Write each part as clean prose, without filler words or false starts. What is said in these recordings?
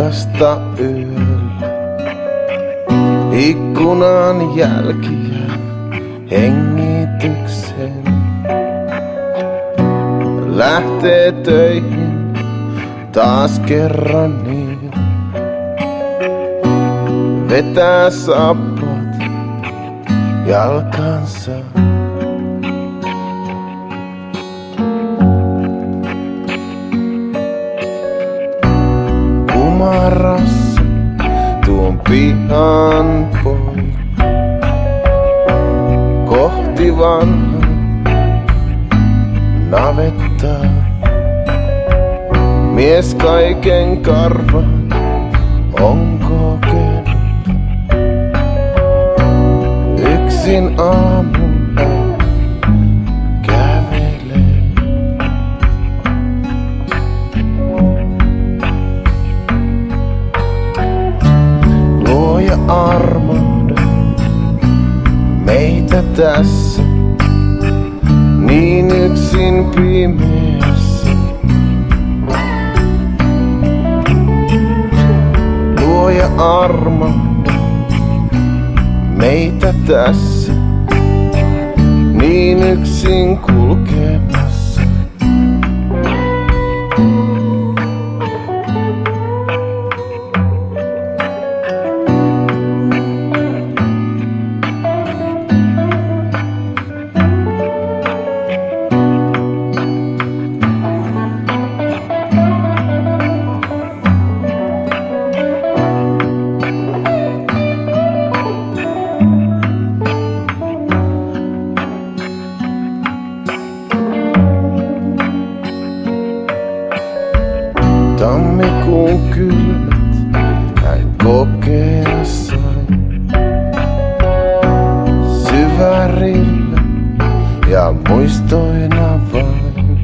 vilkasta yöllä. Ikkunan jälkiä hengityksen. Lähtee töihin taas kerran niin. Vetää sappat jalkansa. Kumarassa tuon pihan poikki kohti vanhaa navettaa. Mies kaiken karvan on kokenut. Yksin aamulla kävelee. Luoja armahda meitä tässä, niin yksin pimeässä. Luoja armahda meitä tässä, niin yksin kulkemassa. Tammikuun kylmät hän kokea sai. Syvärillä ja muistoina vain.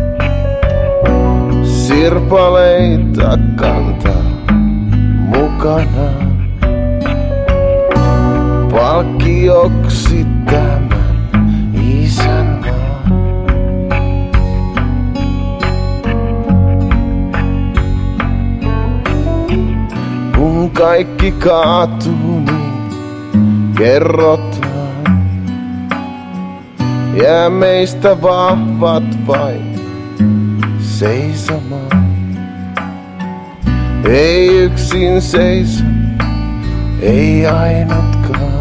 Sirpaleita kantaa mukanaan. Palkkioksi tämän isänmaan. Kun kaikki kaatuu, niin kerrotaan. Jää meistä vahvat vain seisomaan. Ei yksin seiso, ei ainutkaan.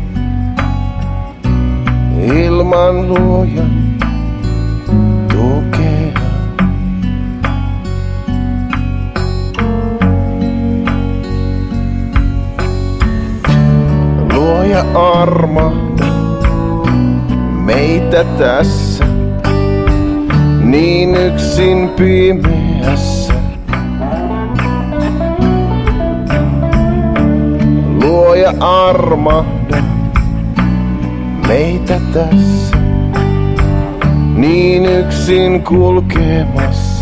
Ilman luojan tukea. Luoja armahda meitä tässä, niin yksin pimeässä. Luoja armahda meitä tässä, niin yksin kulkemassa.